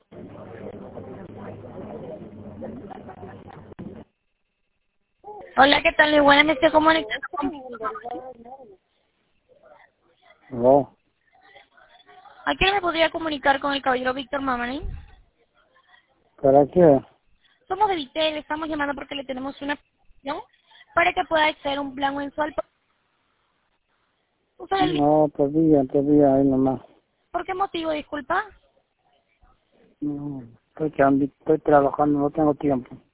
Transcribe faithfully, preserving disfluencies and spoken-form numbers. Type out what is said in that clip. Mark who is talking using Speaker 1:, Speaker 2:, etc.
Speaker 1: Hola, ¿qué tal? Muy buena, me estoy comunicando con...
Speaker 2: No,
Speaker 1: ¿A quién me podría comunicar con el caballero Víctor Mamani?
Speaker 2: ¿para qué?
Speaker 1: Somos de Vitel, le estamos llamando porque le tenemos una petición para que pueda acceder a un plan mensual. ¿Usted el-
Speaker 2: No, todavía, todavía ahí nomás.
Speaker 1: ¿Por qué motivo, disculpa?
Speaker 2: No, estoy, cambi- estoy trabajando, no tengo tiempo.